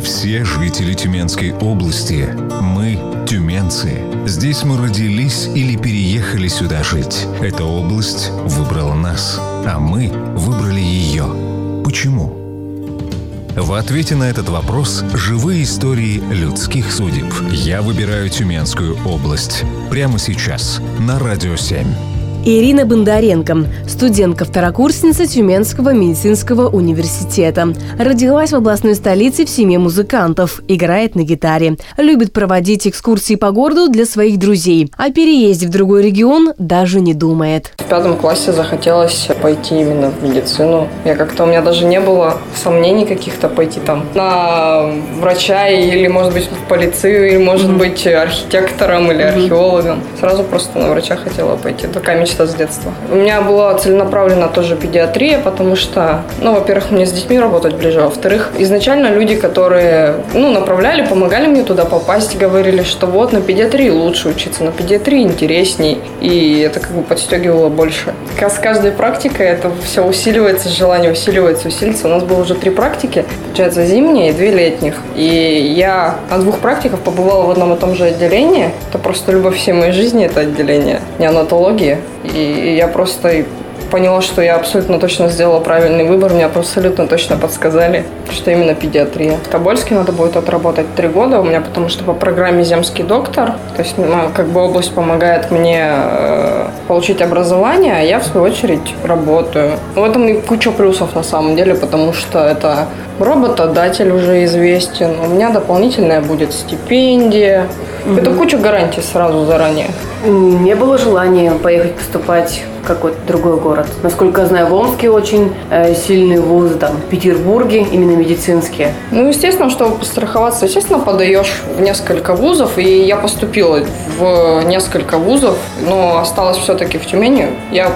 все жители Тюменской области. Мы – тюменцы. Здесь мы родились или переехали сюда жить. Эта область выбрала нас, а мы выбрали ее. Почему? В ответе на этот вопрос живые истории людских судеб. Я выбираю Тюменскую область. Прямо сейчас на Радио 7. Ирина Бондаренко, студентка-второкурсница Тюменского медицинского университета. Родилась в областной столице в семье музыкантов, играет на гитаре. Любит проводить экскурсии по городу для своих друзей. О переезде в другой регион даже не думает. В 5 классе захотелось пойти именно в медицину. У меня даже не было сомнений каких-то пойти там на врача или, может быть, в полицию, или, может быть, архитектором или археологом. Сразу просто на врача хотела пойти. Такая мечта с детства. У меня была целенаправлена тоже педиатрия, потому что, во-первых, мне с детьми работать ближе, а во-вторых, изначально люди, которые, направляли, помогали мне туда попасть, говорили, что вот на педиатрии лучше учиться, на педиатрии интересней, и это подстегивало больше. С каждой практикой это все усиливается, желание усиливается. У нас было уже 3 практики, получается, зимние и 2 летних. И я на 2 практиках побывала в одном и том же отделении. Это просто любовь всей моей жизни, это отделение неонатологии. И я просто поняла, что я абсолютно точно сделала правильный выбор. Мне абсолютно точно подсказали, что именно педиатрия. В Тобольске надо будет отработать 3 года у меня, потому что по программе «Земский доктор», то есть область помогает мне получить образование, а я, в свою очередь, работаю. В этом и куча плюсов на самом деле, потому что это работодатель уже известен, у меня дополнительная будет стипендия. Это куча гарантий сразу заранее. Не было желания поехать поступать в какой-то другой город? Насколько я знаю, в Омске очень сильные вузы, в Петербурге именно медицинские. Естественно, чтобы постраховаться, подаешь в несколько вузов, и я поступила в несколько вузов, но осталась все-таки в Тюмени.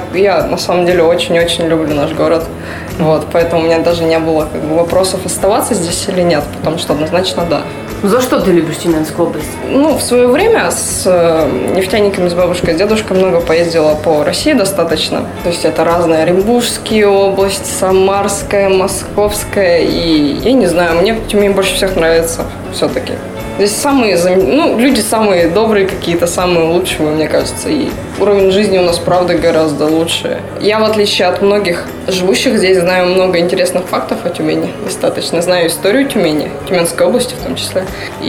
Я на самом деле очень-очень люблю наш город, поэтому у меня даже не было вопросов, оставаться здесь или нет, потому что однозначно да. За что ты любишь Тюменскую область? В свое время с нефтяниками, с бабушкой, с дедушкой много поездила по России достаточно. То есть это разные Оренбургские области, Самарская, Московская. И я не знаю, мне Тюмень больше всех нравится все-таки. Здесь люди самые добрые какие-то, самые лучшие, мне кажется. И уровень жизни у нас, правда, гораздо лучше. Я, в отличие от многих живущих здесь, знаю много интересных фактов о Тюмени. Достаточно знаю историю Тюмени, Тюменской области в том числе.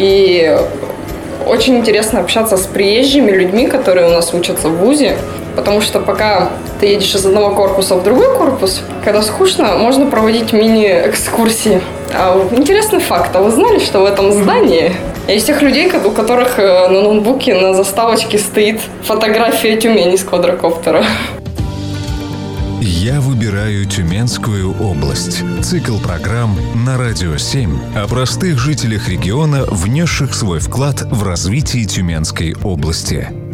И очень интересно общаться с приезжими людьми, которые у нас учатся в вузе. Потому что пока ты едешь из одного корпуса в другой корпус, когда скучно, можно проводить мини-экскурсии. Интересный факт. А вы знали, что в этом здании есть тех людей, у которых на ноутбуке на заставочке стоит фотография Тюмени с квадрокоптера? Я выбираю Тюменскую область. Цикл программ на Радио 7 о простых жителях региона, внесших свой вклад в развитие Тюменской области.